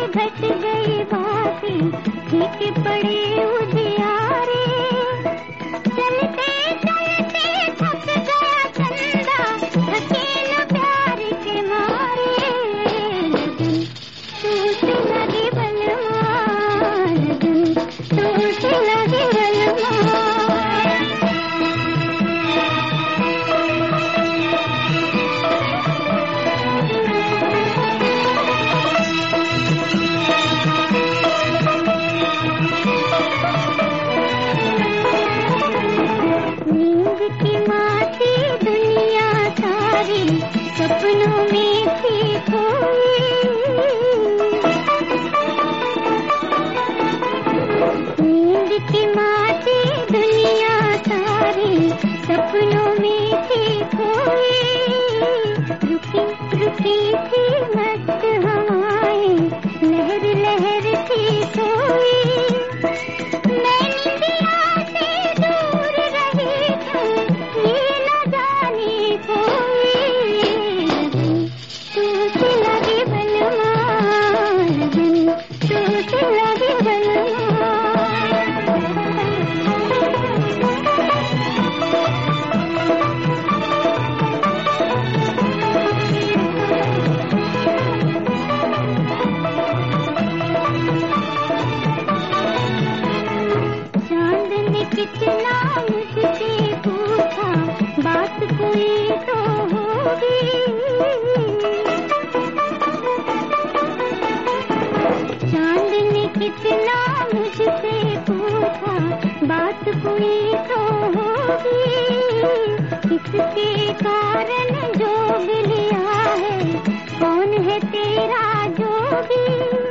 घट गई बातें, फीके पड़े उजियारे। चलते चलते थक गया चंदा, थके न प्यार के मारे। लगन टूट लगी बलमा, लगन टूट लगी बलमा। नींद की माती दुनिया सारी, सपनों में थी खोई। नींद की माती दुनिया सारी, सपनों में थी खोई। रुकी रुकी थी मस्त हवाएं, लहर लहर थी सोई। मैं निंदिया से दूर रही हूँ, ये न जाने कोई। टूट लगी बलमा, लगन टूट लगी बलमा। चांद ने कितना मुझसे पूछा, बात कोई तो होगी। चांद ने कितना मुझसे पूछा, बात कोई तो होगी। किसके कारण जोग लिया है, कौन है तेरा जोगी।